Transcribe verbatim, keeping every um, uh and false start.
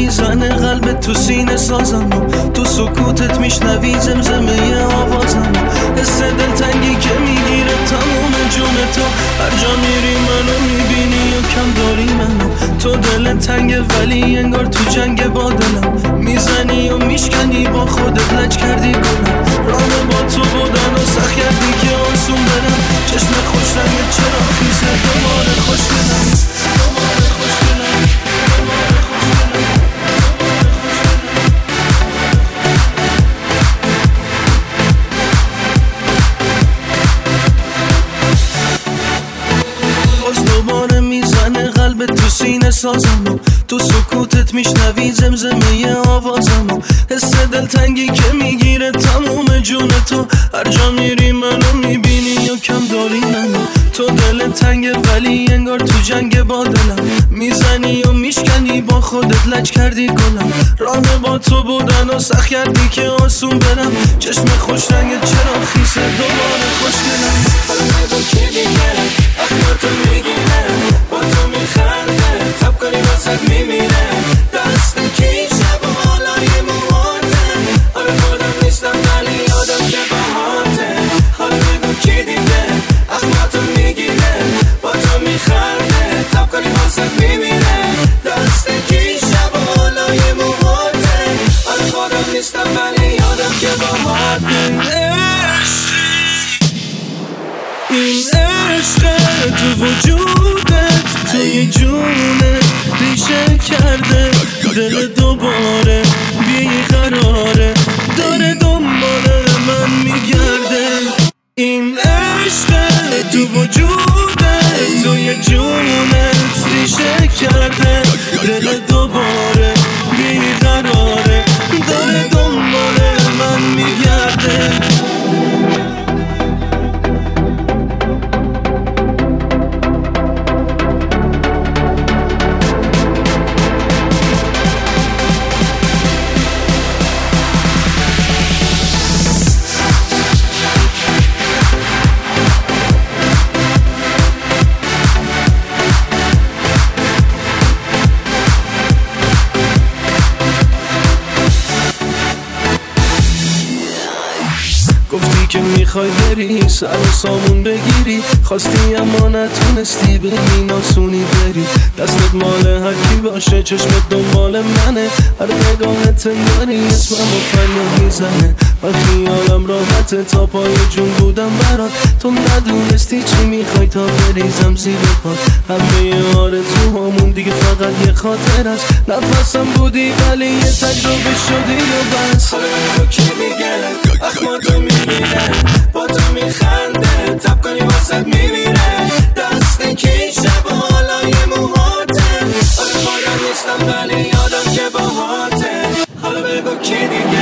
میزنه قلبت تو سینه سازم و تو سکوتت میشنوی زمزمه آوازم و حس دلتنگی که میگیره تموم جونتو هر جا میری منو میبینی و کم داری منو تو دل تنگه ولی انگار تو جنگ با دلم میزنی و میشکنی با خودت لج کردی گلم راه با تو بودن و سخت کردی که آسون برم چشم خوش رنگ چرا خیزه دوباره خوش دلم دوباره خوش دلم دوباره خوش دلم باز دوباره میزنه قلبت تو سینه سازم و تو سکوتت میشنوی زمزمه آوازم و حس دلتنگی که میگیره تموم جونتو هر جا میری منو میبینی و کم داری منو تو دل تنگه ولی انگار تو جنگ با دلم میزنی و میشکنی با خودت لج کردی گلم راه با تو بودن و سخت کردی که آسون برم چشم خوش رنگت چرا خیسه دوباره خوش دلم حالا نگو که دیگرم اخماتو میگیرم با تو میخنده تب کنی واسد میمیره دست کی شب و حالای موهاتم آره خودم نیستم ولی یادم که باهاته حالا نگو کی دیده اخماتو میگیره با تو میخنده تب کنی واسد میمیره دست کی شب و حالای موهاتم آره خودم نیستم ولی یادم که باهاته این عشق تو وجودت توی جونت ریشه کرده دل دوباره بیقراره داره دنبال من میگرده این عشق تو وجودت توی جونت ریشه کرده دل دوباره بیقراره داره دنبال من میگرده گفتی که میخوای بری سر و سامون بگیری خواستی اما نتونستی بری ناسونی بری دستت مال هر کی باشه چشمت دنبال منه هر نگاهت انگاری اسمم و فریاد میزنه و خیالم راحته تا پای جون بودم برات تو ندونستی چی میخوای تا بریزم زیر پات همه آرزوهامون دیگه فقط یه خاطر است نفسم بودی ولی یه تجربه شدی و بس حالا منو کی میگه اخماتو میگیره با تو میخنده تب کنی واسد میمیره دست کی شب و حالای موهاتم آره خودم نیستم ولی یادم که باهاته حالا بگو کی دیگه